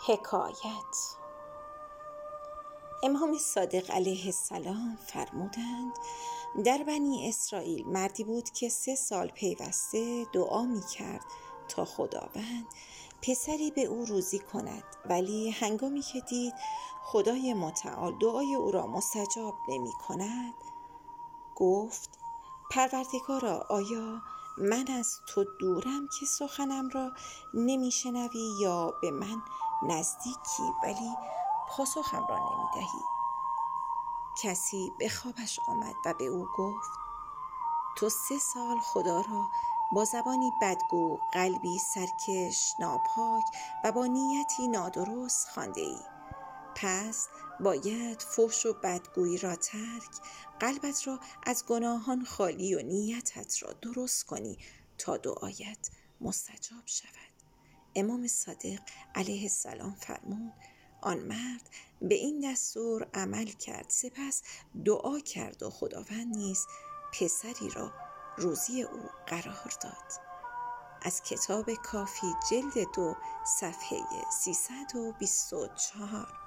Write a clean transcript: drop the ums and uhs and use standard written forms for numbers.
حکایت. امام صادق علیه السلام فرمودند در بنی اسرائیل مردی بود که 3 سال پیوسته دعا می کرد تا خداوند پسری به او روزی کند، ولی هنگامی که دید خدای متعال دعای او را مستجاب نمی کند گفت: پروردگارا، آیا من از تو دورم که سخنم را نمی شنوی، یا به من نزدیکی ولی پاسخم را نمی دهی؟ کسی به خوابش آمد و به او گفت: تو 3 سال خدا را با زبانی بدگو، قلبی سرکش، ناپاک و با نیتی نادرست خوانده ای. پس باید فحش و بدگویی را ترک، قلبت را از گناهان خالی و نیتت را درست کنی تا دعایت مستجاب شود. امام صادق علیه السلام فرمود: آن مرد به این دستور عمل کرد، سپس دعا کرد و خداوند نیز پسری را روزی او قرار داد. از کتاب کافی جلد 2 صفحه 324.